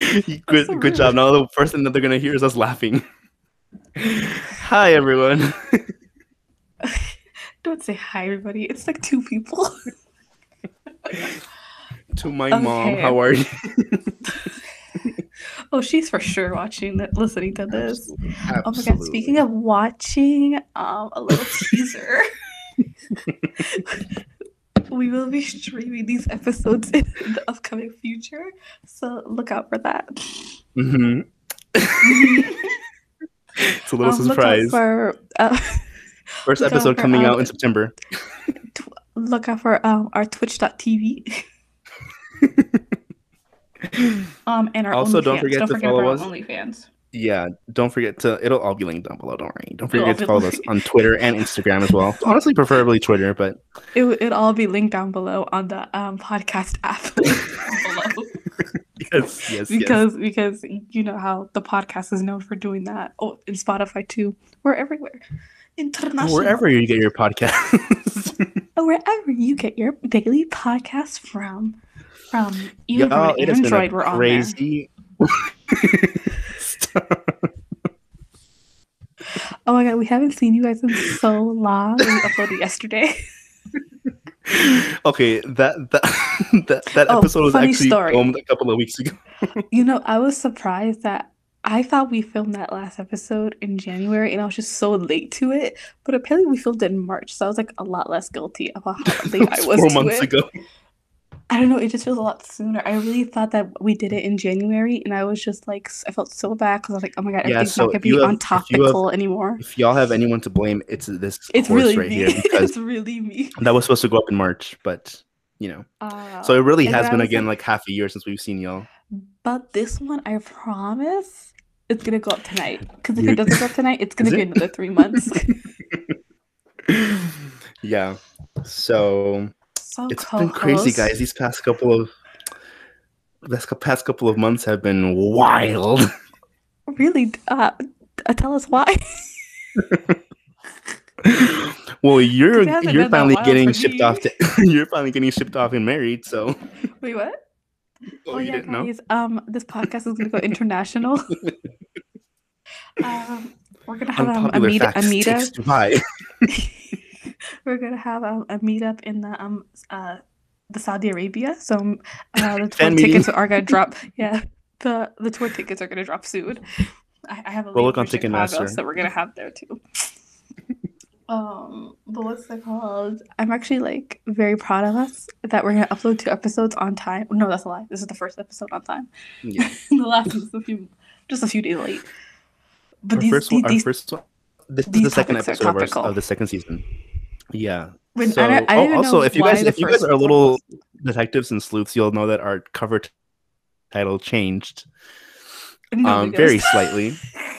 That's so Good job. rude. Now the first thing that they're gonna hear is us laughing. Hi everyone. Don't say hi, everybody. It's like two people. To my mom, Okay. how are you? Oh, she's for sure watching that, listening to this. Absolutely. Oh my god, speaking Absolutely. of watching, a little teaser. We will be streaming these episodes in the upcoming future, so look out for that. Mm-hmm. Mm-hmm. It's a little Look out surprise. for First look out episode for coming out in September. look out for our Twitch.tv and our Also, don't OnlyFans. forget Don't to forget about follow our us. OnlyFans. Yeah, don't forget to. It'll all be linked down below. Don't worry. Don't It'll all forget to be follow us on Twitter and Instagram as well. Honestly, preferably Twitter, but it'll all be linked down below on the podcast app linked down below. yes. Because you know how the podcast is known for doing that. Oh, and Spotify too. We're everywhere. Wherever International. you get your podcast. Wherever you get your daily podcast from. Even from Y'all, an it has been a Android, we're on there. crazy. Oh my god, we haven't seen you guys in so long. We uploaded yesterday. Okay, that Oh, episode was funny actually story. filmed a couple of weeks ago. You know, I was surprised that I thought we filmed that last episode in January and I was just so late to it. But apparently we filmed it in March. So I was like a lot less guilty about how late It I was was four to months it. ago. I don't know, it just feels a lot sooner. I really thought that we did it in January and I was just like, I felt so bad because I was like, oh my god, Yeah, everything's not so gonna be on topical anymore. if y'all have anyone to blame, it's this It's horse really right me. here because It's really me. that was supposed to go up in March, but you know. So Uh, it really and then has I been was again like, like half a year since we've seen y'all. but this one, I promise, it's gonna go up tonight. Because if it You doesn't go up tonight, it's gonna is be it? another 3 months. Yeah. So So it's been crazy, co-host, guys. These past couple of months have been wild. really, tell us why. Well, Because it hasn't you're been that finally wild getting for shipped me. off to you're finally getting shipped off and married, so Wait, what? oh Oh you yeah, didn't know? guys. This podcast is gonna go international. We're gonna have Unpopular a facts takes meetup. Dubai. We're gonna have a meetup in the Saudi Arabia. So the tour Fan meeting. tickets are gonna drop. Yeah, the tour tickets are gonna drop soon. I have a We'll lady look from on Chicago, Ticketmaster. so we're gonna have there too. But what's it called? I'm actually like very proud of us that we're gonna upload 2 episodes on time. No, that's a lie. This is the first episode on time. Yeah. The last one's just a few days late. But Our first one. This is these the second topics are episode topical. of the second season. Yeah. When So, I don't even also know if why you guys are one little was. detectives and sleuths, you'll know that our cover title changed Nobody very knows. slightly.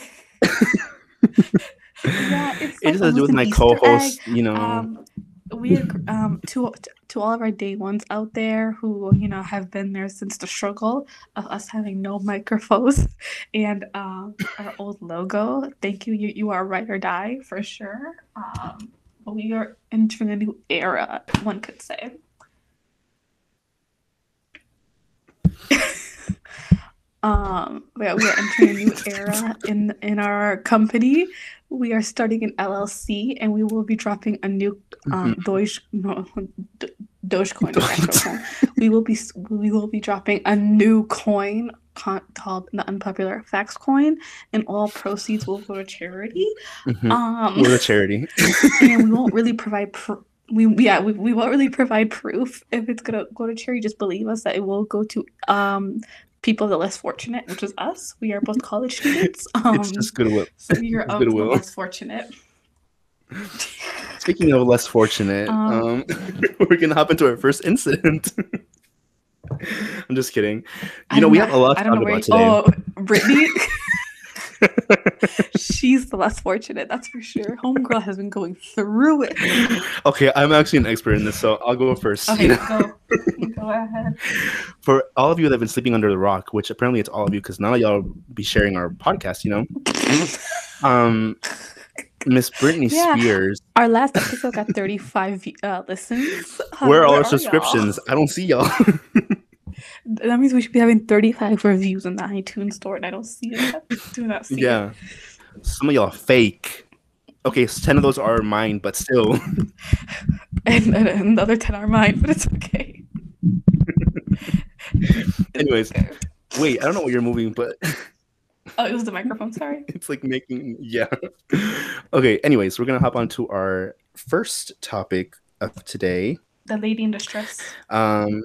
Yeah, it's It like just has to do almost with an my Easter egg. co-host, you know. We to all of our day ones out there who have been there since the struggle of us having no microphones and our old logo. Thank you. You are ride or die for sure. We are entering a new era, one could say. Yeah, we are entering a new era in our company. We are starting an LLC, and we will be dropping a new Dogecoin is actual coin. We will be dropping a new coin called the Unpopular Facts coin, and all proceeds will go to charity. We're the charity. And we won't really provide. We won't really provide proof if it's gonna go to charity. Just believe us that it will go to people the less fortunate, which is us. We are both college students. It's just goodwill. So we are the Goodwill. less fortunate. Speaking of less fortunate, we're gonna hop into our first incident. I'm just kidding. We have a lot to talk about today. Oh, Brittany. She's the less fortunate, that's for sure. Homegirl has been going through it. Okay, I'm actually an expert in this, so I'll go first. Okay, go ahead. For all of you that have been sleeping under the rock, which apparently it's all of you, because none of y'all be sharing our podcast, Miss Britney Spears. Our last episode got 35 listens. Where are all our y'all? subscriptions? I don't see y'all. That means we should be having 35 reviews in the iTunes store, and I don't see it. Do not see it. Some of y'all fake. Okay, 10 of those are mine, but still. and the other 10 are mine, but it's okay. Anyways, wait, I don't know what you're moving, but... Oh, it was the microphone, sorry. It's like making... Yeah. Okay, anyways, we're going to hop on to our first topic of today. The lady in distress. The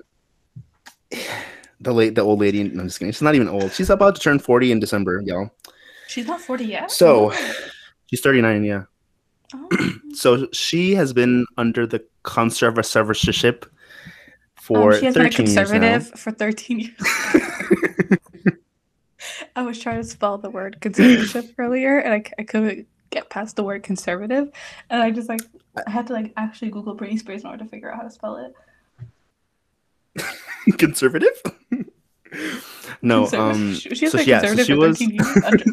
old lady... No, I'm just kidding. She's not even old. She's about to turn 40 in December, y'all. She's not 40 yet? So, she's 39, yeah. Oh. So, she has been under the conservatorship for 13 years now. She has been a conservative for 13 years. I was trying to spell the word conservatorship earlier, and I couldn't get past the word conservative. And I just, I had to, actually Google Britney Spears in order to figure out how to spell it. Conservative? No, she was conservative for 13 years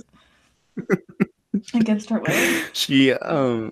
against her will. She, I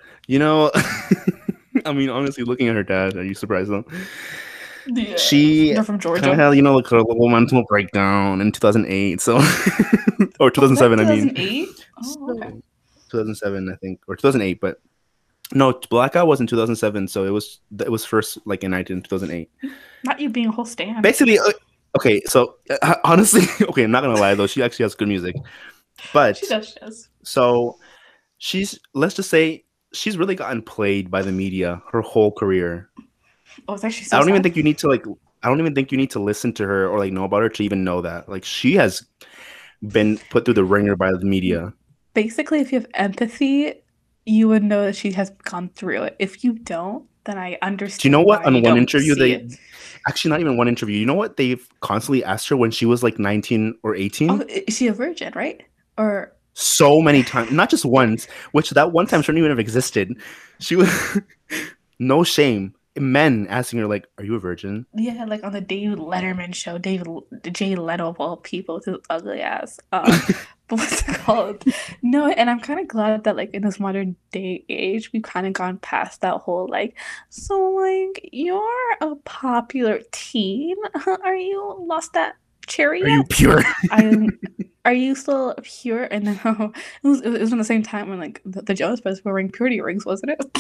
mean, honestly, looking at her dad, are you surprised though? Yeah, they're from Georgia. Kind of had, like a little mental breakdown in 2008, so or 2007. 2008? Oh, okay. 2007, I think, or 2008, but no, Blackout was in 2007, so it was first enacted in 2008. Not you being a whole stan. Basically, okay, so honestly, okay, I'm not gonna lie though, she actually has good music, but she does. So let's just say she's really gotten played by the media her whole career. Oh, it's actually so I don't even think you need to listen to her or know about her to even know that. She has been put through the ringer by the media. Basically, if you have empathy, you would know that she has gone through it. If you don't, then I understand. Do you know what? On one interview, actually not even one interview. You know what? They've constantly asked her when she was 19 or 18. Oh, is she a virgin, right? Or so many times, not just once, which that one time shouldn't even have existed. She was no shame. Men asking her are you a virgin? Yeah, on the David Letterman show, Jay Leno of all people with his ugly ass. What's it called? No, and I'm kind of glad that in this modern day age, we've kind of gone past that whole you're a popular teen. Are you lost that cherry? Are you pure? Are you still pure? And then it was in the same time when the Jonas Brothers were wearing purity rings, wasn't it?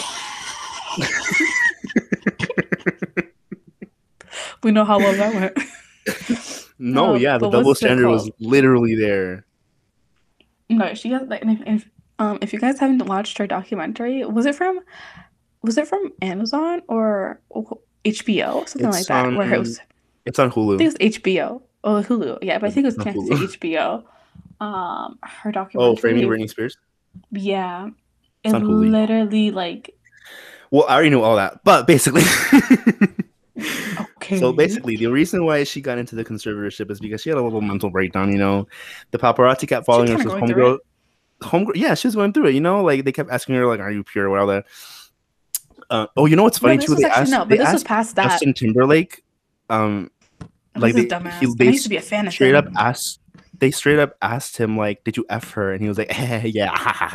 We know how well that went. No, yeah, the double standard was literally there. No, she has if you guys haven't watched her documentary, was it from Amazon or HBO, something like that? Where it was. It's on Hulu. I think it's HBO. Oh, Hulu. Yeah, but I think it was connected to HBO. Her documentary. Oh, Framing Britney Spears. Yeah, it's literally Well, I already knew all that, but basically. Okay. So basically, the reason why she got into the conservatorship is because she had a little mental breakdown. The paparazzi kept following her. Homegirl. Yeah, she was going through it. They kept asking her, "Are you pure?" Or all that. Oh, you know what's funny too? This was past that. Justin Timberlake. They used to be a fan of straight up asked. They straight up asked him did you F her? And he was like, yeah.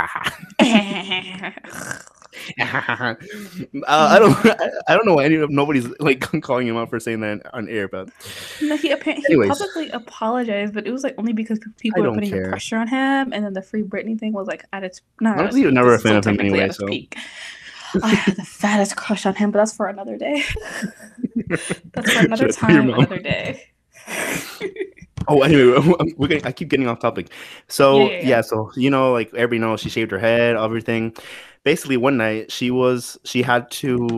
I don't know nobody's calling him out for saying that on air, but no, he publicly apologized, but it was only because people were putting pressure on him, and then the Free Britney thing was at its honestly, you're never a fan of him anyway, so I had the fattest crush on him, but that's for another day. That's for another time, another day. Oh, anyway, I keep getting off topic. So yeah. So everybody knows she shaved her head, everything. Basically, one night they had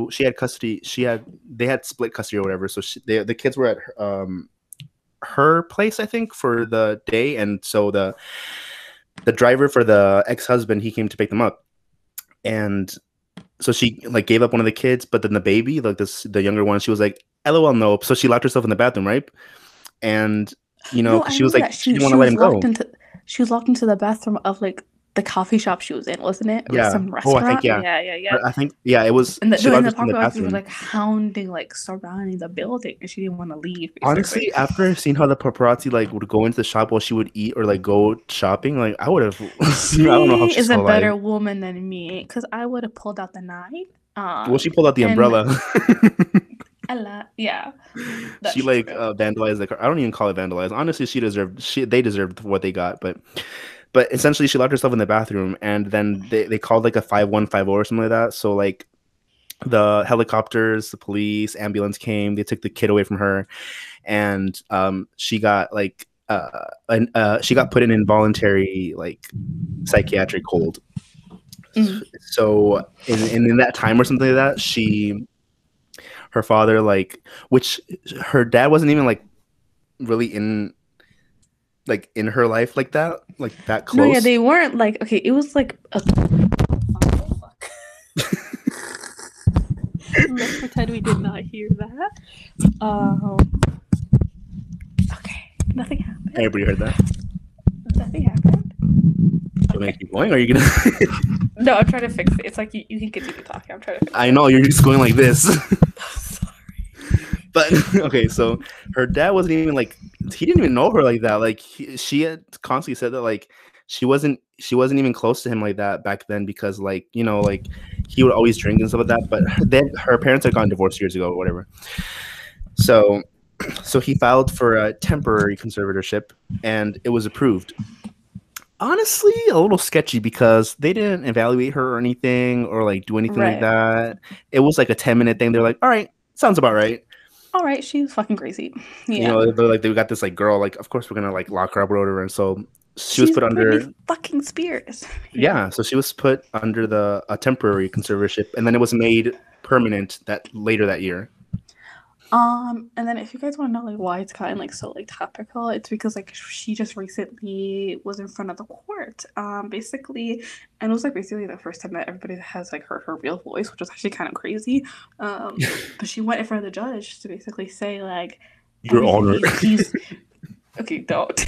split custody or whatever. So the kids were at her place, I think, for the day, and so the driver for the ex-husband, he came to pick them up, and so she gave up one of the kids, but then the baby, the younger one, she was like, "LOL, no." So she locked herself in the bathroom, right? And she was she didn't want to let him go. She was locked into the bathroom of the coffee shop she was in, wasn't it? Or some restaurant. I think yeah. I think it was. And the paparazzi were hounding, surrounding the building, and she didn't want to leave. Basically. Honestly, after seeing how the paparazzi would go into the shop while she would eat or go shopping, I would have. She I don't know how she's a better woman than me, because I would have pulled out the knife. Well, she pulled out the umbrella. Ella, yeah, She that's like true. vandalized the car. I don't even call it vandalized. Honestly, they deserved what they got, but essentially she locked herself in the bathroom, and then they called like a 5150 or something like that. So like the helicopters, the police, ambulance came. They took the kid away from her, and she got like she got put in involuntary like psychiatric hold. Mm. So in that time or something like that, her father like, which her dad wasn't even like really in her life like that No, yeah, close. they weren't like okay. It was like a. Oh, fuck. Let's pretend we did not hear that. Um. Okay, nothing happened. Everybody heard that. Nothing happened. You want Okay. to keep going? Or are you gonna? No, I'm trying to fix it. It's like you can continue talking. I'm trying to fix I it. know you're just going like this. Sorry. But okay, so her dad wasn't even like, he didn't even know her like that. Like she had constantly said that like she wasn't even close to him like that back then, because like like he would always drink and stuff like that. But then her parents had gotten divorced years ago or whatever. So so he filed for a temporary conservatorship, and it was approved. Honestly, a little sketchy because they didn't evaluate her or anything or like do anything like Right. that. It was like a 10-minute thing. They're like, all right, sounds about right. All right, she's fucking crazy. Yeah. They're like, they got this like girl, like of course we're gonna like lock her up or whatever. And so she was She's put Britney under, fucking Spears. Yeah. yeah, so she was put under the a temporary conservatorship, and then it was made permanent that later that year. And then if you guys want to know like why it's gotten like so like topical, it's because like she just recently was in front of the court. Basically, and it was like basically the first time that everybody has like heard her real voice, which was actually kind of crazy. But she went in front of the judge to basically say like Your everything Honor. he's okay, don't.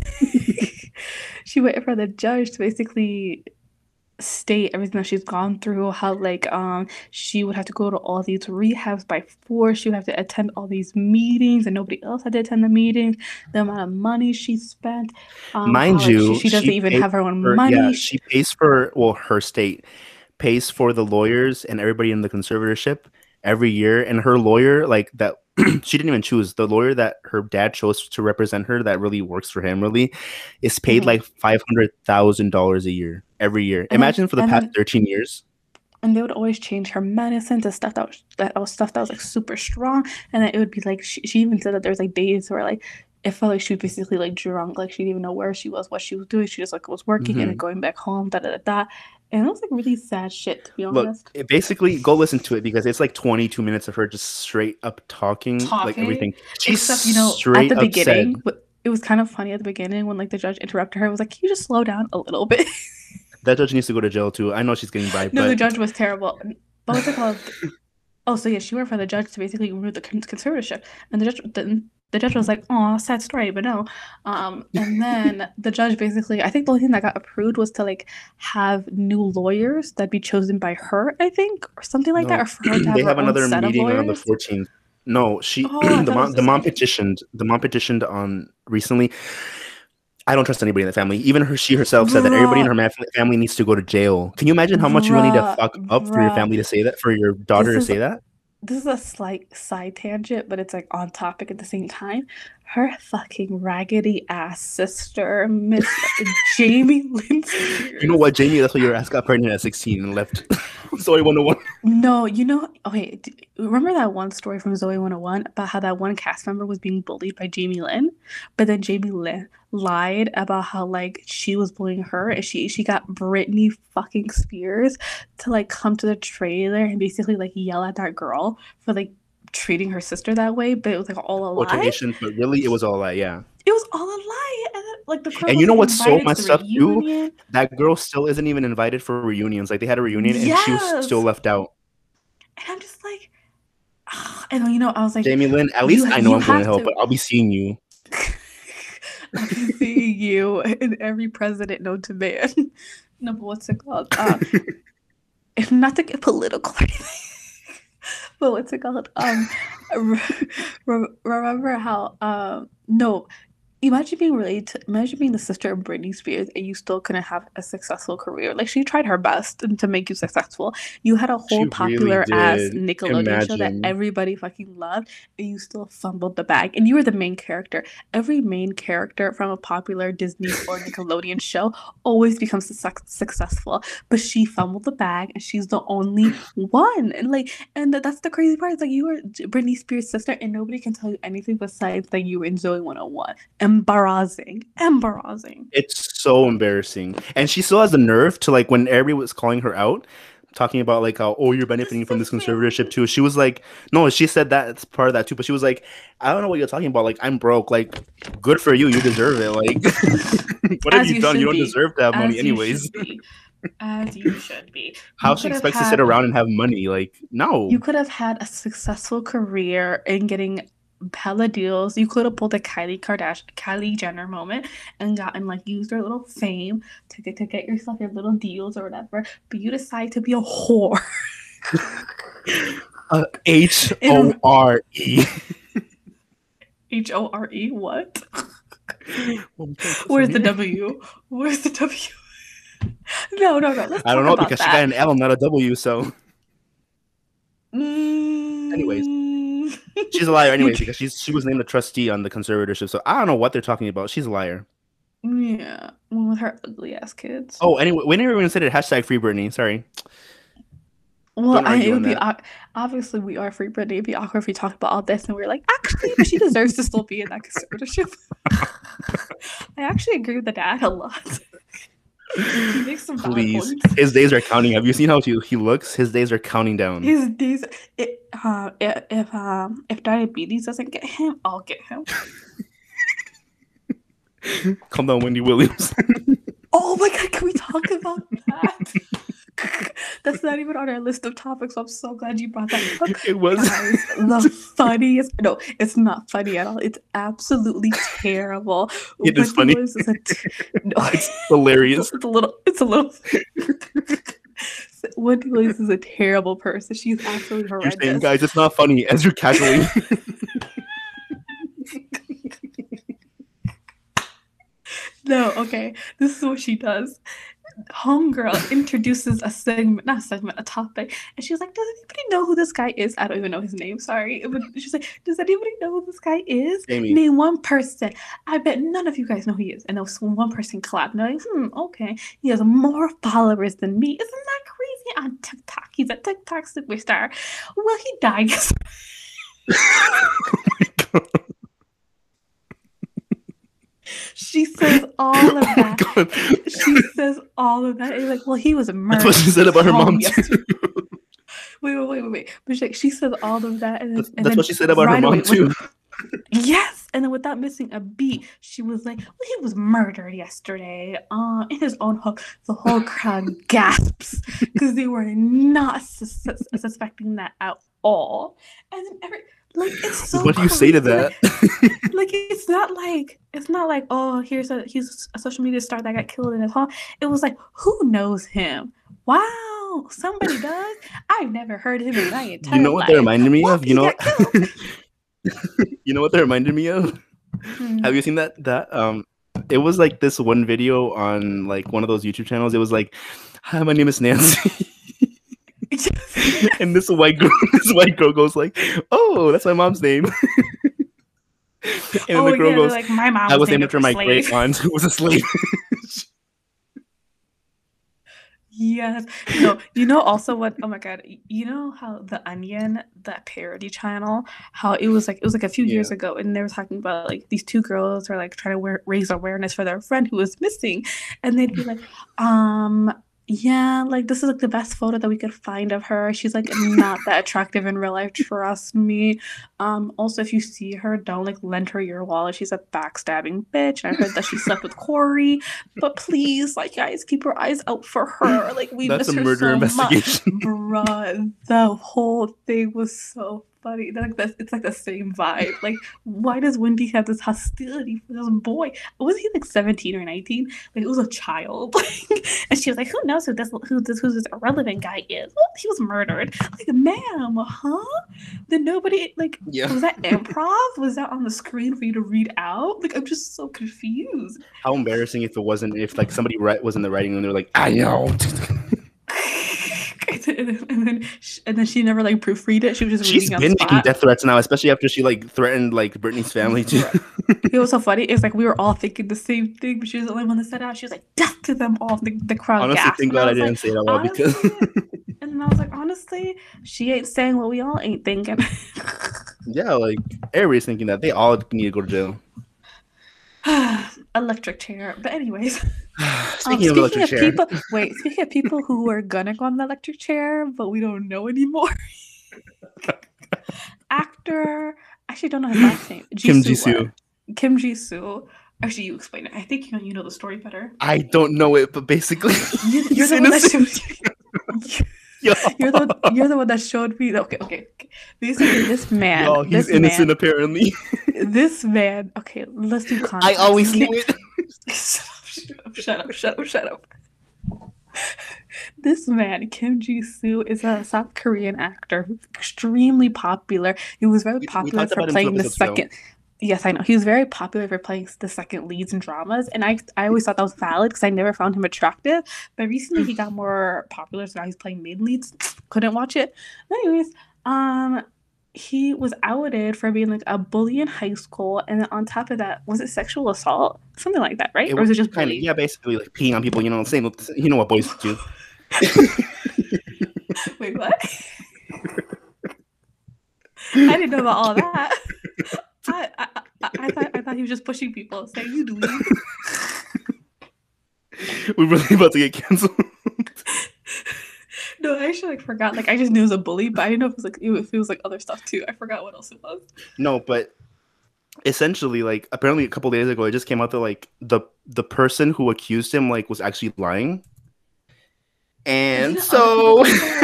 She went in front of the judge to basically state everything that she's gone through, how like she would have to go to all these rehabs by force, she would have to attend all these meetings and nobody else had to attend the meetings, the amount of money she spent, how Mind like you, she doesn't she even pays have her own for, yeah, money. she pays for, well, her state pays for the lawyers and everybody in the conservatorship every year. And her lawyer, like that, she didn't even choose the lawyer that her dad chose to represent her. That really works for him. Really, is paid Mhm. like $500,000 a year every year. and then Imagine for the and past then 13 years. and they would always change her medicine to stuff that was stuff that was like super strong, and then it would be like she even said that there's like days where like it felt like she was basically like drunk, like she didn't even know where she was, what she was doing, she just like was working and then Hmm. going back home, da da da da, and it was like really sad shit to be Look, honest. basically, go listen to it because it's like 22 minutes of her just straight up talking, like Talking, everything. She's except at straight the up beginning, said but it was kind of funny at the beginning when like the judge interrupted her. It was like, can you just slow down a little bit? that judge needs to go to jail too. I know she's getting bribed, No, the but judge was terrible. But what's it called? Oh, so yeah, she went for the judge to basically remove the conservatorship, and the judge was like, "Oh, sad story," but no. And then the judge basically, I think the only thing that got approved was to like have new lawyers that be chosen by her, I think, or something like that, no, or for her to have they her have own another set of meeting on the lawyers. 14th. No, she Oh, I thought it was the this mom week. petitioned. The mom petitioned on recently. I don't trust anybody in the family. Even she herself said that everybody in Bruh, her family needs to go to jail. Can you imagine how much you will need to bruh, fuck up for your bruh. family to say that, for your daughter This to is say that? this is a slight side tangent, but it's like on topic at the same time. Her fucking raggedy ass sister, Miss Jamie Lynn You know Spears. what, Jamie? That's why your ass got pregnant at 16 and left. Sorry, 101. No, okay, remember that one story from Zoe 101 about how that one cast member was being bullied by Jamie Lynn, but then Jamie Lynn lied about how like she was bullying her and she got Britney fucking Spears to like come to the trailer and basically like yell at that girl for like treating her sister that way, but it was like all a lie. Quotations, but really, it was all that. Yeah. It was all a lie. And then like the girl And you was know like what's so invited to the messed up too? reunion. That girl still isn't even invited for reunions. Like they had a reunion and she was still Yes. left out. And I'm just like, and then, I was like, Jamie Lynn, at least you I know you I'm going to have hell, to. but I'll be seeing you. I'll be seeing you in every president known to man. No, but what's it called? If not to get political or anything, but what's it called? Remember how? No, imagine being the sister of Britney Spears and you still couldn't have a successful career. Like she tried her best to make you successful. You had a She whole really popular ass did. Nickelodeon show that Imagine. everybody fucking loved, and you still fumbled the bag. And you were the main character. Every main character from a popular Disney or Nickelodeon show always becomes successful, but she fumbled the bag, and she's the only one. And like, and that's the crazy part. It's like you were Britney Spears' sister, and nobody can tell you anything besides that you were in Zoe 101. Embarrassing. Embarrassing. It's so embarrassing. And she still has the nerve to like when everybody was calling her out, talking about like how, oh, you're benefiting from this conservatorship too. She was like, no, she said that it's part of that too, but she was like, I don't know what you're talking about. Like, I'm broke. Like, good for you. You deserve it. Like, what have As you you done? You should don't be. deserve to have money As you anyways. should be. As you should be. How You she could have expects to sit had around and have money? Like, no. you could have had a successful career in getting hella deals. You could have pulled a Kylie Jenner moment and gotten like used your little fame to get yourself your little deals or whatever. But you decide to be a whore. HORE. HORE, what? Where's the W? Where's the W? No. Let's I don't talk know about because she that. got an L, not a W. So, anyways, she's a liar. Anyways, because she was named a trustee on the conservatorship. So I don't know what they're talking about. She's a liar. Yeah, one with her ugly ass kids. Oh, anyway, we never even said it. Hashtag free Britney. Sorry. Well, Don't argue it on would be that. obviously we are free Britney. It'd be awkward if we talked about all this and we are like, actually, but she deserves to still be in that conservatorship. I actually agree with the dad a lot. He makes some valid Please, points. his days are counting. Have you seen how he looks? His days are counting down. His days. If diabetes doesn't get him, I'll get him. Calm down, Wendy Williams. Oh my god, can we talk about that? That's not even on our list of topics. So I'm so glad you brought that up. It was Guys, the funniest. No, it's not funny at all. It's absolutely terrible. It is funny. No, it's hilarious. It's a little. Wendy Williams is a terrible person. She's absolutely horrendous. You're saying, guys, it's not funny as you're casually. No, okay. This is what she does. Homegirl introduces a topic, and she's like, "Does anybody know who this guy is?" I don't even know his name. Sorry, but she's like, "Does anybody know who this guy is? Amy. Name one person." I bet none of you guys know who he is. And one person clapped. And they're like, okay, he has more followers than me. Isn't that crazy? On TikTok, he's a TikTok superstar. Well, he died. Oh my god. She says all of that. She says all of that. And you're like, well, he was murdered. That's what she said about her mom too. Wait. But she says all of that, and that's what she said about her mom too. Yes, and then without missing a beat, she was like, well, he was murdered yesterday in his own home. The whole crowd gasps because they were not suspecting that at all. And then it's so what do you say to that? Like it's not like oh he's a social media star that got killed in his home. It was like, who knows him? Wow, somebody does. I've never heard him in my entire life. You know what that reminded me of? You know what that reminded me of? Have you seen that it was like this one video on like one of those YouTube channels. It was like, hi, my name is Nancy. And this white girl goes like, oh, that's my mom's name. And then the girl goes, like, my mom I was named after my great aunt who was a slave. Yes. No, you know also what, oh my god, you know how The Onion, that parody channel, how it was like a few years ago, and they were talking about like these two girls are like trying to raise awareness for their friend who was missing, and they'd be like, yeah, like this is like the best photo that we could find of her. She's like not that attractive in real life, trust me. Also, if you see her, don't like lend her your wallet. She's a backstabbing bitch. And I heard that she slept with Corey, but please, like, guys, keep your eyes out for her. Like, we That's miss a her murder so investigation. much. Bruh, the whole thing was so funny. Like it's like the same vibe. Like, why does Wendy have this hostility for this boy? Was he like 17 or 19? Like, it was a child. And she was like, "Who knows who this irrelevant guy is? Well, he was murdered." Like, ma'am, huh? Did nobody like? Yeah. Was that improv? Was that on the screen for you to read out? Like, I'm just so confused. How embarrassing if like somebody was in the writing room, they were like, "I know." and then she never like proofread it. She was just She's reading been on making spot. death threats now, especially after she like threatened like Britney's family too. It was so funny. It's like we were all thinking the same thing, but she was the only one that said out. She was like, "Death to them all." The crowd Honestly, gasped. thank And I God I was didn't like, say it out loud because and then I was like, honestly, she ain't saying what we all ain't thinking. yeah, like everybody's thinking that they all need to go to jail. Electric chair. But anyways, speaking of electric chair, speaking of people who were gonna go on the electric chair, but we don't know anymore. Actor, I actually don't know his last name. Kim Jisoo. Kim Jisoo. Actually, you explain it. I think you know the story better. I don't know it, but basically, you're the one that showed you're the one that showed me. Okay. Basically, this man. Yo, he's innocent apparently. This man. Okay, let's do context. I always knew it. Shut up. This man, Kim Jisoo, is a South Korean actor who's extremely popular. He was very popular for playing the second. Yes, I know. He was very popular for playing the second leads in dramas. And I always thought that was valid because I never found him attractive. But recently he got more popular, so now he's playing main leads. Couldn't watch it. Anyways, he was outed for being like a bully in high school. And then on top of that, was it sexual assault? Something like that, right? Or was it just bullying? Yeah, basically like peeing on people, same, you know what boys do. Wait, what? I didn't know about all that. I thought he was just pushing people, saying you do. We're really about to get canceled. No, I actually forgot. I just knew it was a bully, but I didn't know if it was other stuff too. I forgot what else it was. No, but essentially, apparently a couple days ago, it just came out that the person who accused him was actually lying, and so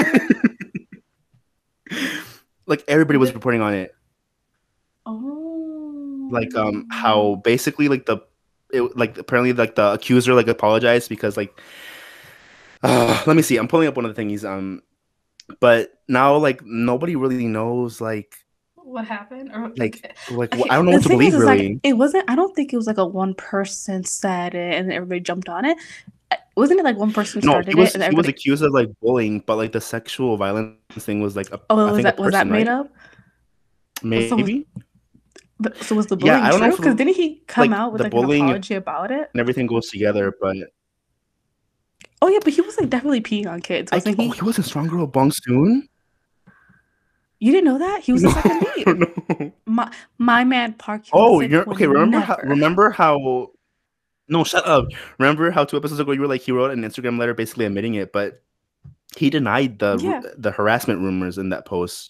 everybody was reporting on it. Oh. How basically apparently the accuser apologized because let me see, I'm pulling up one of the thingies but now nobody really knows what happened or okay, I don't know what to believe really. It wasn't, I don't think it was a one person said it and everybody jumped on it. Wasn't it one person started it? And he was accused of bullying, but the sexual violence thing was was that made up? Maybe. So was the bullying true? Because didn't he come out with an apology about it? And everything goes together, but oh yeah, but he was definitely peeing on kids, wasn't he? Oh, he was in Strong Girl Bong Soon? You didn't know that? He was the second lead. No. My man Park. Oh, you're okay. Remember how? No, shut up. Remember how 2 episodes ago you were he wrote an Instagram letter basically admitting it, but he denied the harassment rumors in that post.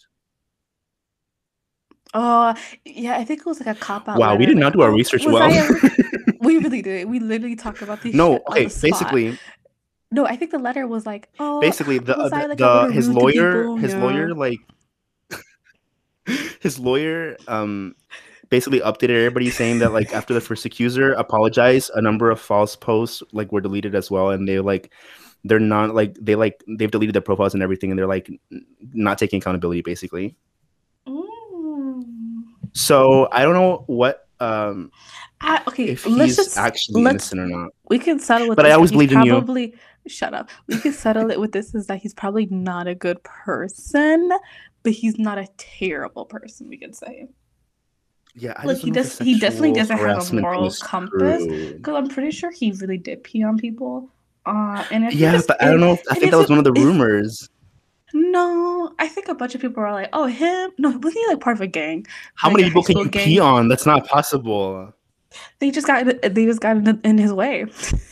Yeah, I think it was a cop-out. Wow, we did not do our research well. We really did. We literally talked about these. No, okay, basically. No, I think the letter was basically his lawyer basically updated everybody saying that after the first accuser apologized, a number of false posts were deleted as well, and they're not they've deleted their profiles and everything, and they're not taking accountability basically. So I don't know what if he's actually innocent or not. We can settle with but this. I always believed in you. Shut up. We can settle it with this is that he's probably not a good person, but he's not a terrible person, we could say. Yeah, he definitely doesn't have a moral compass, because I'm pretty sure he really did pee on people. And but I don't know. I think that was one of the rumors. No, I think a bunch of people are like, "Oh, him." No, wasn't he part of a gang? How many people can you pee on? That's not possible. They just got in his way.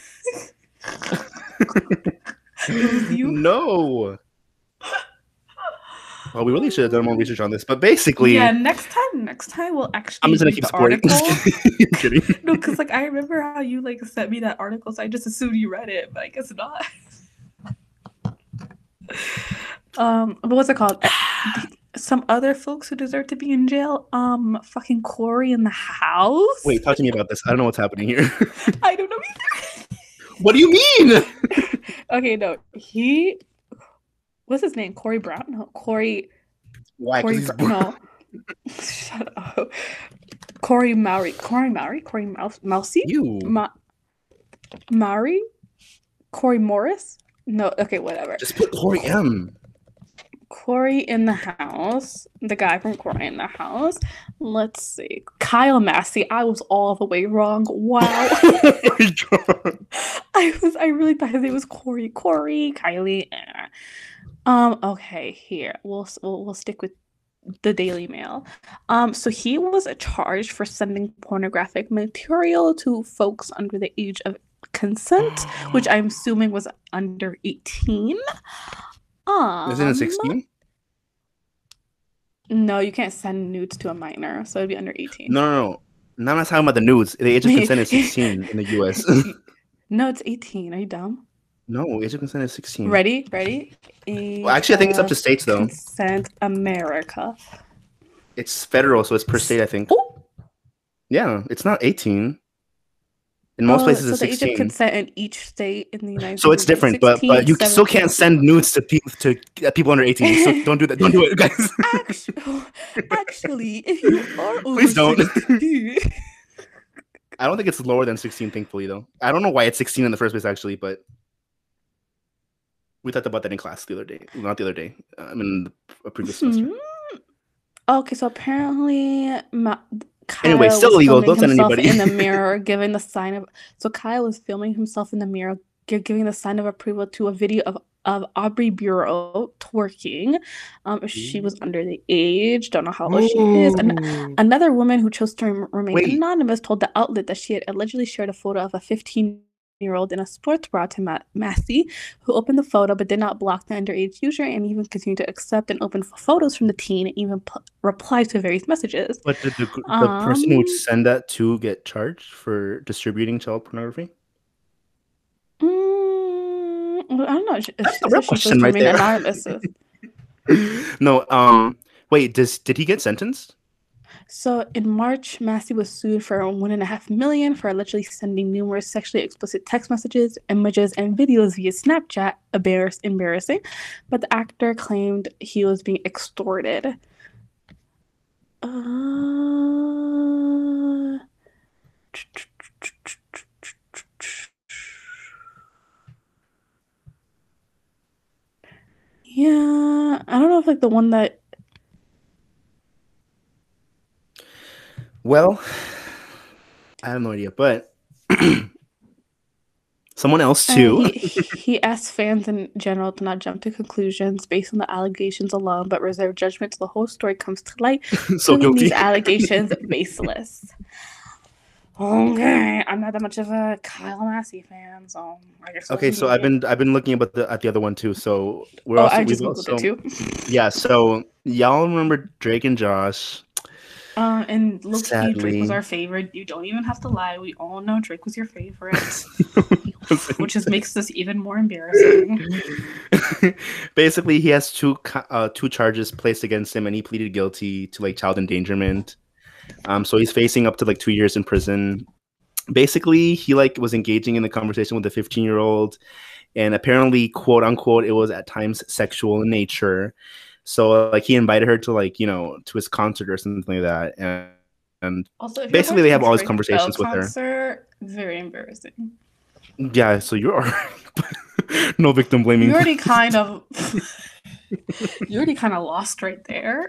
It was you? No. Well, we really should have done more research on this, but basically, yeah. Next time we'll actually. I'm just gonna keep supporting. Kidding. No, because I remember how you sent me that article, so I just assumed you read it, but I guess not. But what's it called? some other folks who deserve to be in jail. Fucking Corey in the house. Wait, talk to me about this. I don't know what's happening here. I don't know either. What do you mean? Okay, no, what's his name? Corey Brown? No, Corey. Why? Corey. He's No, shut up. Corey Mowry. Corey Mowry. Corey Mousy. you. Mowry. Corey Morris. No, okay, whatever. Just put Corey M. Corey in the house. The guy from Corey in the house. Let's see. Kyle Massey. I was all the way wrong. Wow. Oh my god. I really thought his name was Corey. Kylie. Okay, here. We'll stick with the Daily Mail. So he was charged for sending pornographic material to folks under the age of consent, which I'm assuming was under 18. Isn't it 16? No, you can't send nudes to a minor, so it'd be under 18. No. I'm not talking about the nudes. The age of consent is 16 in the US. No, it's 18. Are you dumb? No, age of consent is 16. Ready? Well, actually, I think it's up to states, though. Consent America. It's federal, so it's per state, I think. Oh! Yeah, it's not 18. In most places, it's the 16. age of consent in each state in the United States. So it's different, 16, but you 17. Still can't send nudes to people under 18. So don't do that. Don't do it, guys. Actually, if you are over please don't. 16. I don't think it's lower than 16, thankfully, though. I don't know why it's 16 in the first place, actually, but we talked about that in class the other day. Not the other day. I mean, a previous semester. Okay, so apparently, Kyle anyway, still illegal. Don't send anybody in the mirror, giving the sign of. So Kyle was filming himself in the mirror, giving the sign of approval to a video of Aubrey Bureau twerking. She was under the age. Don't know how old she is. And another woman who chose to remain anonymous told the outlet that she had allegedly shared a photo of a 15-year-old in a sports bra to Massey, who opened the photo but did not block the underage user and even continued to accept and open photos from the teen and even reply to various messages. But did the person who would send that to get charged for distributing child pornography? I don't know. That's the real question right there. No, wait, did he get sentenced? So in March, Massey was sued for $1.5 million for allegedly sending numerous sexually explicit text messages, images, and videos via Snapchat. Embarrassing. But the actor claimed he was being extorted. Yeah, I don't know if the one that. Well, I have no idea, but someone else too. He asked fans in general to not jump to conclusions based on the allegations alone, but reserve judgment till the whole story comes to light. So guilty. These allegations baseless. Okay, I'm not that much of a Kyle Massey fan, so I guess. Okay, so I've been looking at the other one too. So we're I just googled it too. Yeah, so y'all remember Drake and Josh? And low-key, Drake was our favorite. You don't even have to lie. We all know Drake was your favorite, which makes this even more embarrassing. Basically, he has two charges placed against him, and he pleaded guilty to child endangerment. So he's facing up to 2 years in prison. Basically, he was engaging in the conversation with a 15-year-old, and apparently, quote unquote, it was at times sexual in nature. So he invited her to to his concert or something like that, and also, basically they have all these conversations with her. Very embarrassing. Yeah, so you are no victim blaming. You already kind of lost right there.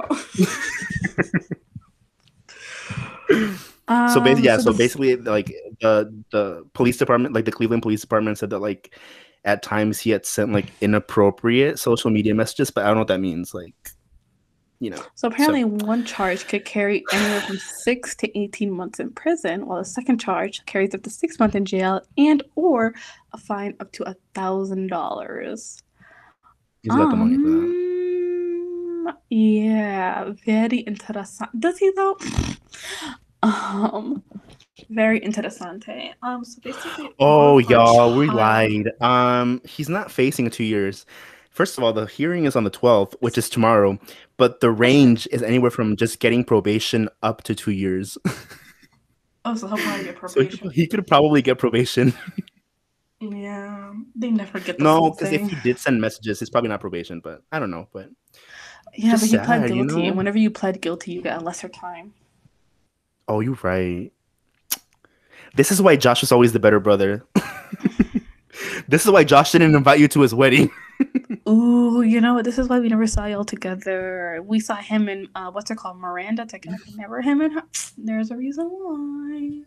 So basically, the police department, the Cleveland Police Department, said that at times he had sent inappropriate social media messages, but I don't know what that means. So apparently, one charge could carry anywhere from 6 to 18 months in prison, while the second charge carries up to 6 months in jail or a fine up to $1,000. He's got the money for that. Yeah, very interesting. Does he though? Very interessante. So basically. Oh, y'all, we lied. He's not facing 2 years. First of all, the hearing is on the 12th, which is tomorrow, but the range is anywhere from just getting probation up to 2 years. Oh, so he'll probably get So probation. he could probably get probation. Yeah, they never get the No, full because if thing. he did send messages, it's probably not probation, but I don't know. But Yeah, just but he pled sad, you guilty, and know? whenever you pled guilty, you get a lesser time. Oh, you're right. This is why Josh was always the better brother. This is why Josh didn't invite you to his wedding. Ooh, you know what? This is why we never saw y'all together. We saw him and what's it called, Miranda together. Never him and her. There's a reason why.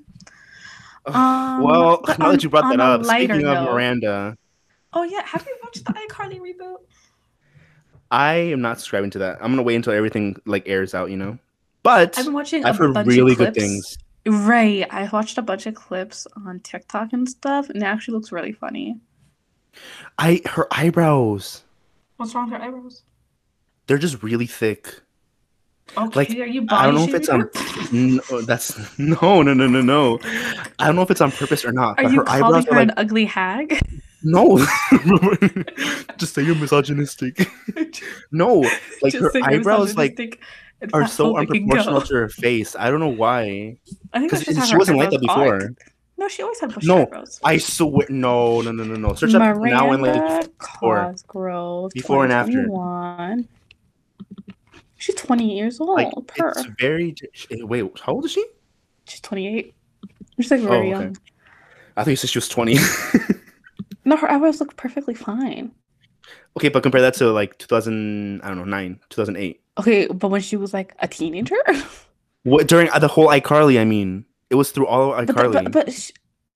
Well, But now that you brought on that a up, lighter speaking of note, Miranda, oh yeah, have you watched the iCarly reboot? I am not subscribing to that. I'm gonna wait until everything like airs out, I've But been watching a I've heard bunch of really good clips. things. Right, I watched a bunch of clips on TikTok and stuff, and it actually looks really funny. Her eyebrows, What's wrong with her eyebrows? they're just really thick. Like Okay, are you I don't body know if it's shaming her? on. No, that's no. I don't know if it's on purpose or not. Are But you her eyebrows calling are her like an ugly hag? no. Just say you're misogynistic. No, like Just her say you're eyebrows like misogynistic and are so fatphobic and go. unproportional to her face. I don't know why. I think that's Because just how she her wasn't like eyebrows that are. before. No, she always had bushy No, eyebrows. I swear. No. Search up now and like Miranda before, Cosgrove, before and after. 2021. She's 20 years Like old. it's Per. very. Wait, how old is she? She's 28. She's like very Oh, okay. young. I thought you said she was 20. No, her eyebrows look perfectly fine. Okay, but compare that to like 2000. I don't know, 2008. Okay, but when she was like a teenager, What during the whole iCarly? I mean, it was through all of but the, iCarly. but she,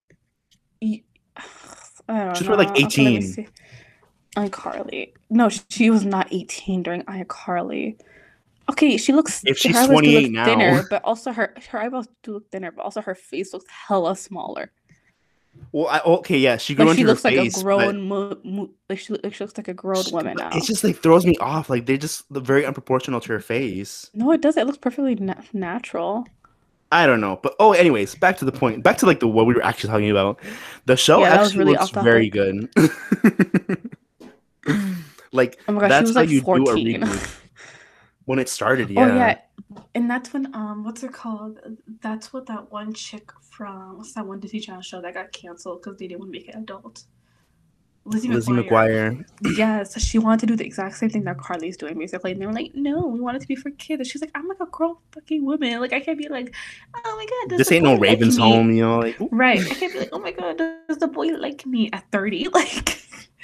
I don't She's for like know. Okay, let me 18. see. iCarly. No, she was not 18 during iCarly. Okay, she looks. If Her she's eyebrows do 28 look now, thinner, but also her eyebrows do look thinner, but also her face looks hella smaller. well, okay, yeah, she grew Like she into her looks like a face, but grown, like she looks like a grown woman but now. it just like throws me off. Like they just look very unproportional to her face. No, it does. It looks perfectly natural. I don't know, but anyways, back to the point. Back to like the what we were actually talking about. The show Yeah, that was actually really looks off very topic. good. Like Oh my gosh, she that's was how like you do a 14. reboot. When it started, Oh yeah. yeah, and that's when what's it called? That's what that one chick from what's that one Disney Channel show that got canceled because they didn't want to make it adult. Lizzie Lizzie McGuire. McGuire. Yes, she wanted to do the exact same thing that Carly's doing basically, and they were like, "No, we want it to be for kids." And she's like, "I'm like a grown fucking woman. Like I can't be like, oh my god, does This the ain't boy no like Raven's me?" home, you know. Like, Right? I can't be like, "Oh my god, does the boy like me at 30?" Like,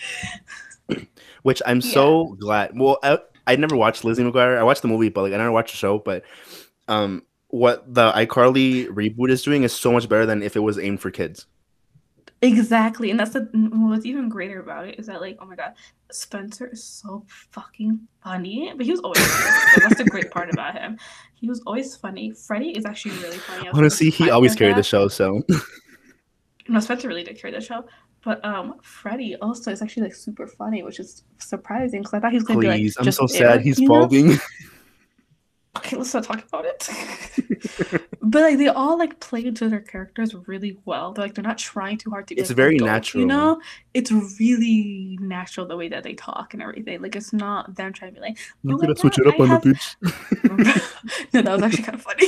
which I'm yeah. so glad. Well, I never watched Lizzie McGuire. I watched the movie, but like I never watched the show. But what the iCarly reboot is doing is so much better than if it was aimed for kids. Exactly, and that's what's even greater about it is that like, oh my god, Spencer is so fucking funny, but he was always funny. That's the great part about him. He was always funny. Freddie is actually really funny. Honestly, he I always said carried the that. show. So No, Spencer really did carry the show, but Freddie also is actually like super funny, which is surprising because I thought he was gonna be like please, I'm just so sad there, he's you know? balding. Okay, let's not talk about it. But like they all like play into their characters really well. They're not trying too hard to be It's like very adults, you natural. know? It's really natural the way that they talk and everything. Like it's not them trying to be like, You oh my gotta switch god, it I up on the have bitch. no, that was actually kind of funny.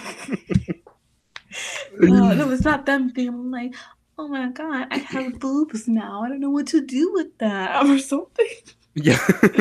No, it's not them being like, oh my god, I have boobs now. I don't know what to do with that or something. Yeah.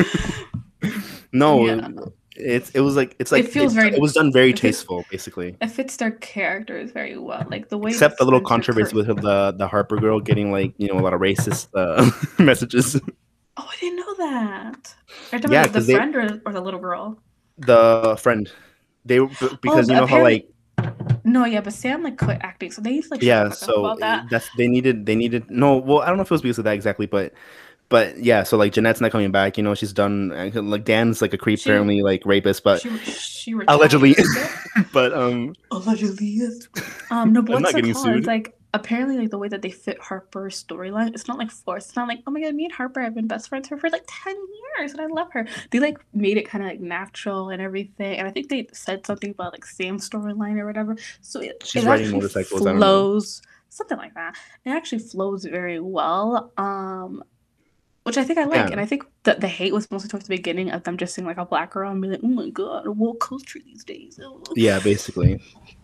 No, Yeah. it was like It feels it very was done very it fits tasteful, basically. it fits their characters very well. Like the way Except that the little Spencer controversy with the Harper girl getting like a lot of racist messages. Oh, I didn't know that. Are you talking Yeah, about the because they friend or the little girl? the friend they Oh, because you but know how apparently like no, yeah, but Sam like quit acting, so they need to like shut the yeah, fuck up so about that. that's they needed no, well, I don't know if it was because of that exactly, but yeah, so like Jeanette's not coming back, she's done, like Dan's like a creep, She apparently, like rapist, but she allegedly. retired. But Allegedly, yes. No, but I'm what's not the getting call? It's sued. like apparently like the way that they fit Harper's storyline. It's not like forced. It's not like, oh my god, me and Harper have been best friends for like 10 years, and I love her. They like made it kind of like natural and everything. And I think they said something about like Sam's storyline or whatever. So it She's riding actually motorcycles, I don't know. flows something like that. It actually flows very well. which I think I like. Yeah, And I think that the hate was mostly towards the beginning of them just seeing like a black girl and be like, oh my god, a woke culture these days. Oh. yeah, basically.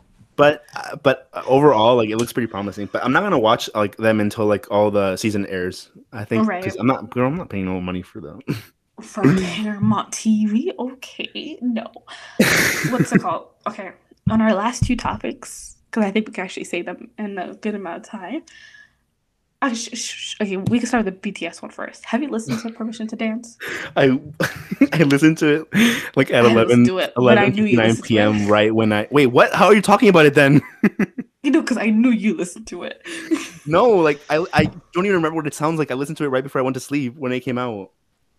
But overall, like it looks pretty promising. But I'm not gonna watch like them until like all the season airs. I think because Right. I'm not paying no money for them. For Paramount TV? Okay, no. What's it called? Okay, on our last two topics, because I think we can actually say them in a good amount of time. Okay, we can start with the BTS one first. Have you listened to Permission to Dance? I I listened to it like at I listened to it when I knew you 11:59 listened to it. p.m. right when I wait. What? How are you talking about it then? You know, because I knew you listened to it. No, like I don't even remember what it sounds like. I listened to it right before I went to sleep when it came out.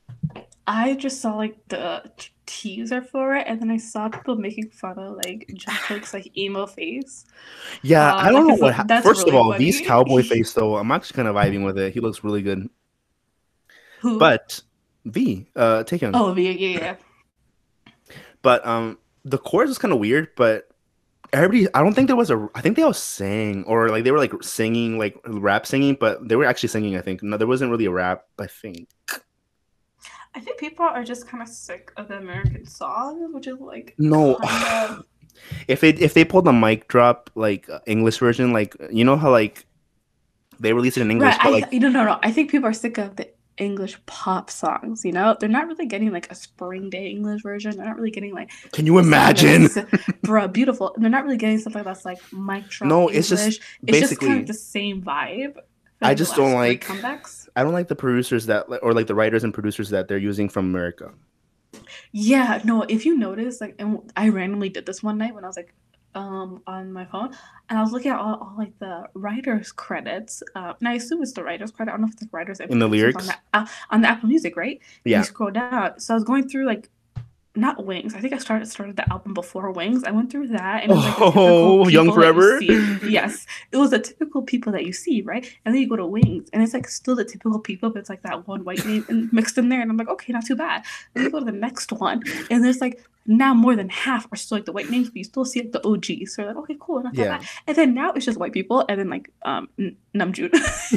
I just saw like the teaser for it, and then I saw people making fun of like Jungkook's like emo face. Yeah, I don't Like know his, what. that's First of really all, V's funny. cowboy face though, I'm actually kind of vibing with it. He looks really good. Who? But V, Taehyung. Oh, yeah. But the chorus is kind of weird. But everybody, I don't think there was a. I think they all sang or like they were like singing like rap singing, but they were actually singing. I think no, there wasn't really a rap. I think. I think people are just kind of sick of the American song, which is like No, kind of if they pulled the mic drop like English version, like you know how like they released it in right. English, but like No. I think people are sick of the English pop songs. You know, they're not really getting like a spring day English version. They're not really getting like can you something imagine? that's bruh beautiful. And they're not really getting something that's like mic drop No, it's just English. It's just kind of basically the same vibe for I like the just don't last three like comebacks. I don't like the producers that or like the writers and producers that they're using from America. Yeah, no, if you notice, like, and I randomly did this one night when I was like, on my phone, and I was looking at all like the writers' credits, and I assume it's the writers' credit. I don't know if it's like writers and In the producers lyrics. on the Apple Music, right? And you Yeah. scroll down. So I was going through like not Wings. I think I started the album before Wings. I went through that, and it was like the typical Oh, Young people that you Forever. see. Yes, it was the typical people that you see, right? And then you go to Wings, and it's like still the typical people, but it's like that one white name mixed in there, and I'm like, okay, not too bad. Then you go to the next one, and there's like now more than half are still like the white names, but you still see like the OGs. So you're like, okay, cool, not that Yeah. bad. And then now it's just white people, and then like Namjoon.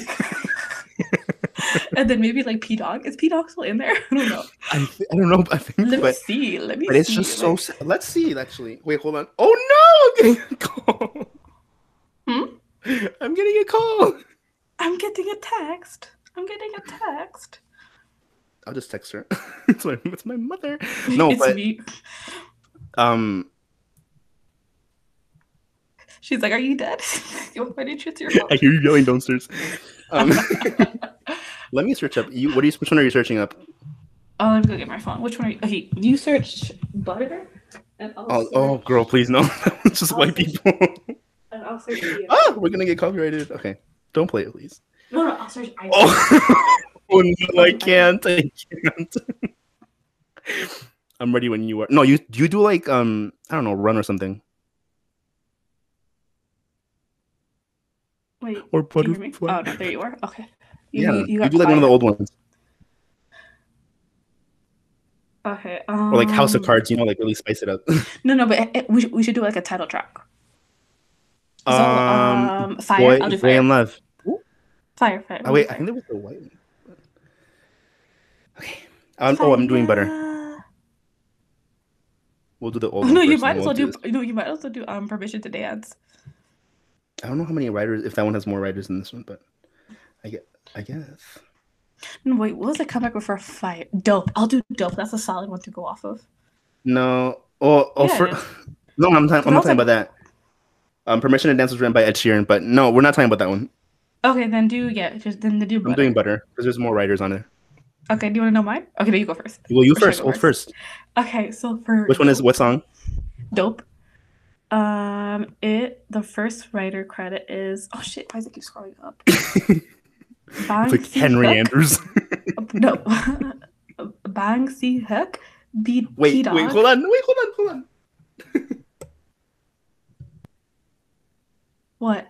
And then maybe like P Dog. Is P Dog still in there? I don't know. I don't know. I think, Let me but see. Let me but it's see. just so. Like, Let's see. Actually, wait, hold on. Oh no! I'm getting a call. hmm? I'm getting a call. I'm getting a text. I'm getting a text. I'll just text her. It's my mother. No, It's but me. um, She's like, "Are you dead? Why didn't you answer your phone?" I hear you yelling downstairs. Um, let me search up. You. What are you? Which one are you searching up? Oh, let me go get my phone. Which one are you? Okay, you search butter, and I'll Oh, search. girl, please no. It's just I'll white search, people. and I'll search. DNA. Ah, we're gonna get copyrighted. Okay, don't play it, please. No, I'll search. Oh, oh no, I can't. I can't. I'm ready when you are. No, you do like I don't know, run or something. Wait, Or can you hear me? butterfly. Oh no, there you are. Okay, Yeah, you you got do like one of the quiet. old ones, Okay. or like House of Cards. You know, like really spice it up. No, but we should do like a title track. So fire. I'll do Boy in fire. Love. Fire. Oh We'll do wait, I think fire. there was the white one. Okay. I'm doing better. Fire. We'll do the old one No, you first, and might then as we'll well do do. this. You might as well do Permission to Dance. I don't know how many writers. If that one has more writers than this one, but I guess. No, wait, what was the comeback before fire? Dope. I'll do dope. That's a solid one to go off of. No. Yeah, For it is. no, I'm not Because I was talking like, about that. Permission to Dance was written by Ed Sheeran, but no, we're not talking about that one. okay, then just then do I'm doing butter. Butter because there's more writers on it. Okay, do you want to know mine? Okay, then you go first. Well, you Or should I first. go Hold first. Okay, so for Which one is what song? dope. The first writer credit is shit. Why does it keep scrolling up? It's Bang like Si Henry Hook. Andrews. No, Bang Si Hook. Beat P Wait, Dog. hold on. What?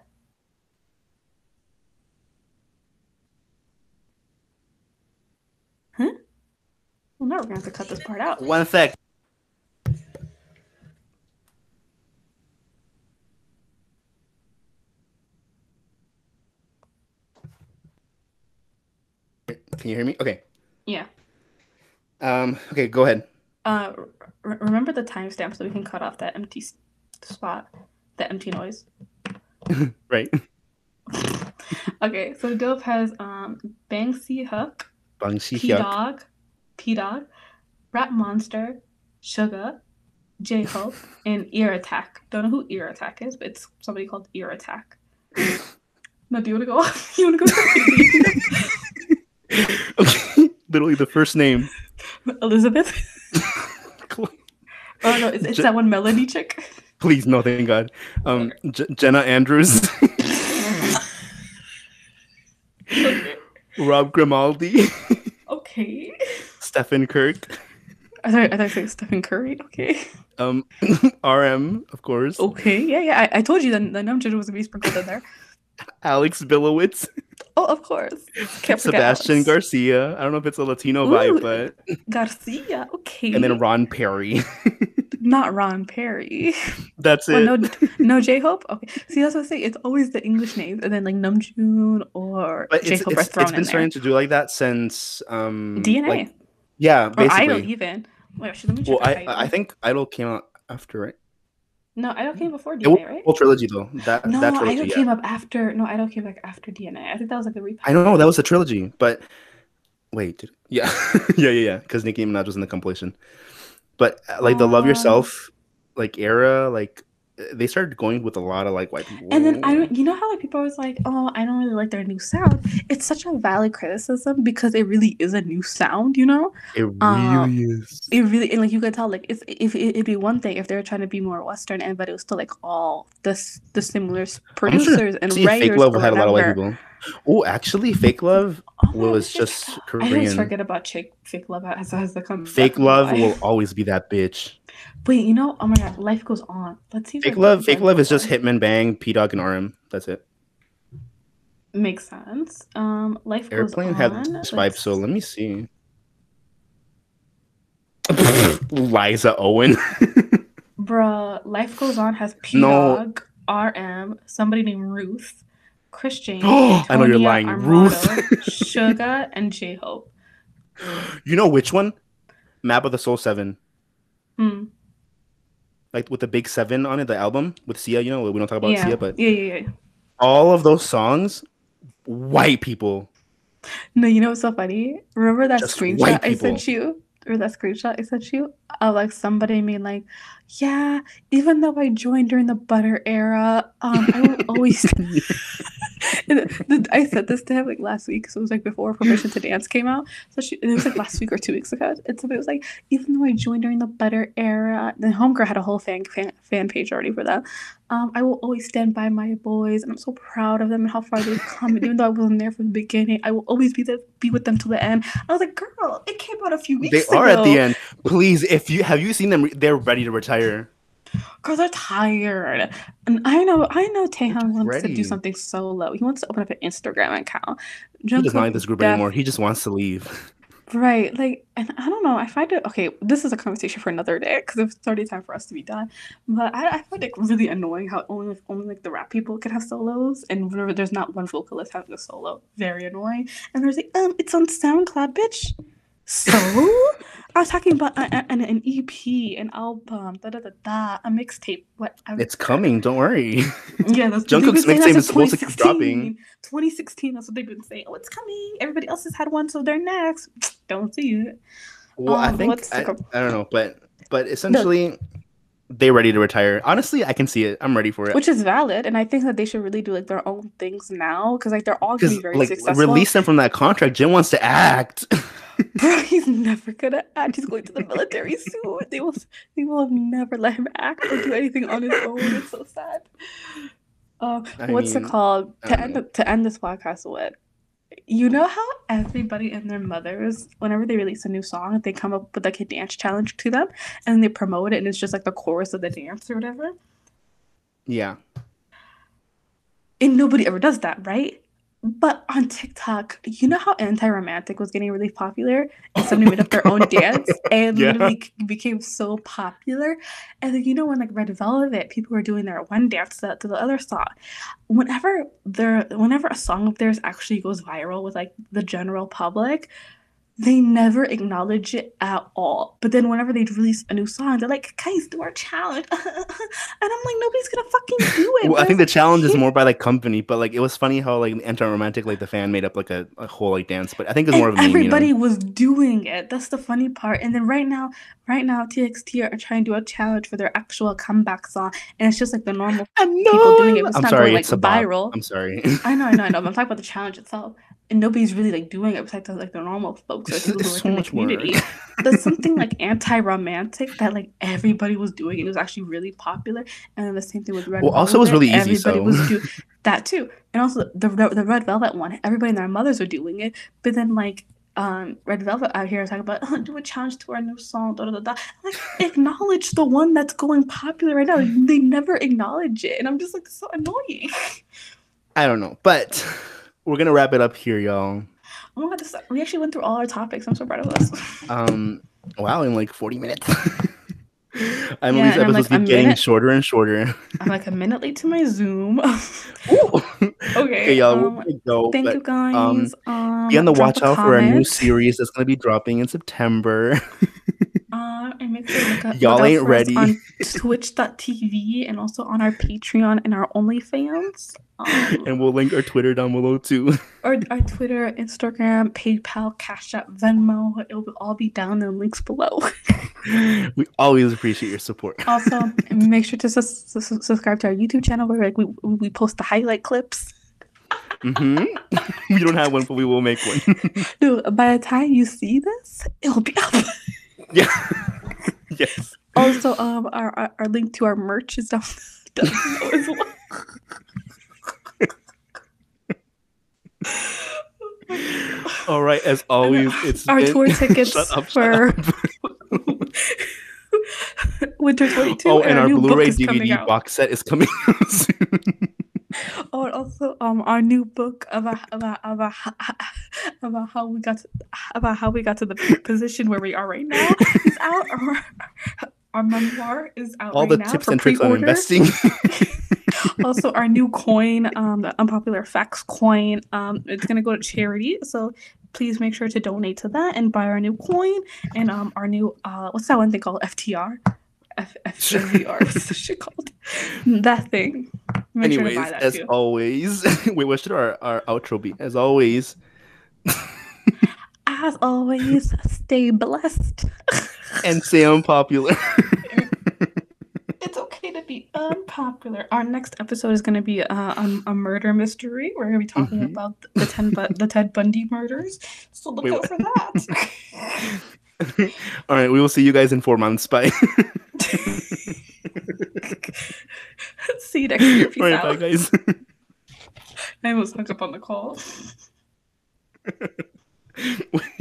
Huh? Well, now we're gonna have to cut this part out. One sec. Can you hear me? Okay. Yeah. Okay, go ahead. Remember the timestamp so we can cut off that empty spot, that empty noise. Right. Okay, so Dope has Bang Si Hook, Bang Si P Hyuk. Dog, Rap Monster, Suga, J Hope, and Ear Attack. Don't know who Ear Attack is, but it's somebody called Ear Attack. Now, do you want to go? You want to go? Okay, literally the first name. Elizabeth. Oh no, it's that one Melody chick. Please, no, thank God. Jenna Andrews. Okay. Rob Grimaldi. Okay. Stephen Kirk. I thought you said Stephen Curry. Okay. RM, of course. Okay. Yeah. I told you that the Numjin was gonna be sprinkled in there. Alex Billowitz. Oh, of course. Can't forget Sebastian Alex. Garcia. I don't know if it's a Latino vibe, but Garcia. Okay. and then Ron Perry. Not Ron Perry. That's it. Well, no J Hope. Okay. See, that's what I say. It's always the English names, and then like Namjoon or J Hope are thrown it's been in starting there. to do like that since DNA. like, yeah, Or basically. Idol even. Wait, actually, let me check. Well, Idol. I think Idol came out after, right? No, Idol came before It was DNA, a right? whole trilogy though. That trilogy, Idol yeah. came up after. No, Idol came back after DNA. I think that was like the repack. I know that was a trilogy, but wait, yeah, yeah, because Nicki Minaj was in the compilation. But like the Love Yourself like era, like they started going with a lot of like white people. And then you know how like people are always like, oh, I don't really like their new sound. It's such a valid criticism because it really is a new sound, you know. It really is. It really, and like you could tell, like if it'd be one thing if they were trying to be more Western, and but it was still like all the similar producers and writers. Fake Love had a lot of white people. Oh, actually, Fake Love was just Korean. I always forget about Fake Love as the comeback. Fake Love will always be that bitch. Wait, you know, oh my God, Life Goes On. Let's see. Fake Love is just Hitman Bang, P Dog, and RM. That's it. Makes sense. Life Airplane Goes On. had this vibe, so let me see. Liza Owen. Bruh, Life Goes On has P Dog, RM, somebody named Ruth, Chris James, I know you're lying. Armato, Ruth, Suga, and J Hope. You know which one? Map of the Soul 7. Like with the big 7 on it, the album with Sia. You know, we don't talk about Sia, but yeah. all of those songs, white people. No, you know what's so funny? Remember that Just screenshot I sent you? Or that screenshot I sent you? Of like somebody made like, yeah, even though I joined during the butter era, I will always. I said this to him like last week, so it was like before Permission to Dance came out. So it was like last week or 2 weeks ago, and somebody was like, even though I joined during the butter era, the Homegirl had a whole fan page already for that. I will always stand by my boys, and I'm so proud of them and how far they've come. And even though I wasn't there from the beginning, I will always be with them till the end. I was like, girl, it came out a few weeks ago. They are at the end. Please, have you seen them? They're ready to retire. Girl, they're tired. And I know Taehyung wants to do something solo. He wants to open up an Instagram account. He does not like this group anymore. He just wants to leave. Right. Like, and I don't know. I find it, okay, this is a conversation for another day because it's already time for us to be done. But I find it really annoying how only like the rap people can have solos, and whenever there's not one vocalist having a solo. Very annoying. And there's like, it's on SoundCloud, bitch. So I was talking about an EP, an album, a mixtape. What? It's coming. Don't worry. Yeah, that's Jungkook's mixtape is supposed to keep dropping. 2016. That's what they've been saying. Oh, it's coming. Everybody else has had one, so they're next. Don't see it. Well, I think I don't know, but essentially. They're ready to retire. Honestly, I can see it. I'm ready for it. Which is valid, and I think that they should really do like their own things now because like they're all gonna be very successful. Release them from that contract. Jin wants to act. Bro, he's never gonna act. He's going to the military soon. They will never let him act or do anything on his own. It's so sad. What's it called? To end this podcast with. You know how everybody and their mothers, whenever they release a new song, they come up with like a dance challenge to them and they promote it and it's just like the chorus of the dance or whatever? Yeah. And nobody ever does that, right? But on TikTok, you know how anti-romantic was getting really popular, and somebody made up their own dance and Yeah. literally became so popular. And then you know when like Red Velvet, people were doing their one dance to the other song. Whenever a song of theirs actually goes viral with like the general public, they never acknowledge it at all. But then whenever they release a new song, they're like, guys, do our challenge. And I'm like, nobody's gonna fucking do it. Well, I think the challenge is Hit- more by like company, but like it was funny how like anti-romantic, like the fan made up like a whole like dance, but I think it's more And of a meme, you know. everybody was doing it. That's the funny part. And then right now, TXT are trying to do a challenge for their actual comeback song, and it's just like the normal people doing it. But it's I'm not sorry, going like it's a bop. viral. I'm sorry. I know. I'm talking about the challenge itself, and nobody's really like doing it besides like the normal folks or people who It's work so in the much work. community. There's something like anti-romantic that like everybody was doing. It was actually really popular, and then the same thing with Red Well, Velvet. also it was really easy, Everybody so was doing that too, and also the Red Velvet one. Everybody and their mothers were doing it, but then like Red Velvet out here talking about do a challenge to our new song. Da, da, da, da. Like acknowledge the one that's going popular right now. They never acknowledge it, and I'm just like so annoying. I don't know, but we're gonna wrap it up here, y'all. Oh my god, we actually went through all our topics. I'm so proud of us. Wow, in like 40 minutes. I know Yeah, these and I'm episodes like keep a getting minute. shorter and shorter. I'm like a minute late to my Zoom. Okay, Okay. y'all, we're gonna go, Thank but you guys. be on the Drop watch a out for our new comment. series that's gonna be dropping in September. And make sure to look Y'all out ain't for us ready. on Twitch.tv and also on our Patreon and our OnlyFans. And we'll link our Twitter down below too. Or our Twitter, Instagram, PayPal, Cash App, Venmo. It will all be down in the links below. We always appreciate your support. Also, make sure to subscribe to our YouTube channel where like we post the highlight clips. We don't have one, but we will make one. No, by the time you see this, it'll be up. Yeah. Yes. Also, our link to our merch is down below as well. All right, as always, it's our tour tickets for Winter 22. Oh, and our new Blu-ray book is coming DVD out. box set is coming out soon. Oh, and also our new book about how we got to the position where we are right now is out. Our memoir is out All right the now tips for and tricks on pre-order. investing. Also, our new coin, the Unpopular Facts coin, it's gonna go to charity. So please make sure to donate to that and buy our new coin and our new what's that one thing called? FTR. FTR. What's the shit called? That thing. Make Anyways, sure to buy that as too. always, wait, what should our outro be? As always. As always, stay blessed. And stay unpopular. It's okay to be unpopular. Our next episode is going to be a murder mystery. We're going to be talking about the Ted Bundy murders. So look out for that. All right, we will see you guys in 4 months. Bye. See you next year. Peace All right, out. bye, guys. I almost hung up on the call.